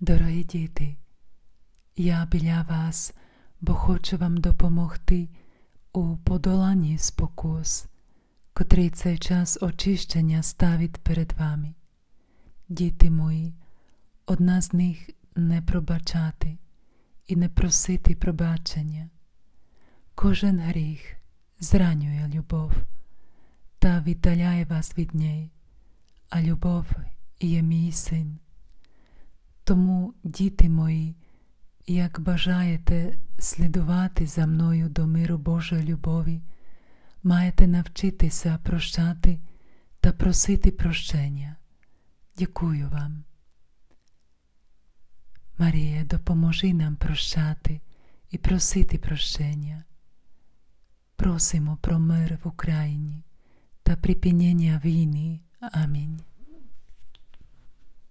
Дорогі діти, я біля вас, бо хочу вам допомогти у подоланні спокус, котрий цей час очищення ставить перед вами. Діти мої, одна з них не пробачати і не просити пробачення. Кожен гріх зранює любов та віддаляє вас від неї, а любов є мій син. Тому, діти мої, як бажаєте слідувати за мною до миру Божої любові, маєте навчитися прощати та просити прощення. Дякую вам. Марія, допоможи нам прощати і просити прощення. Просимо про мир в Україні та припинення війни. Амінь.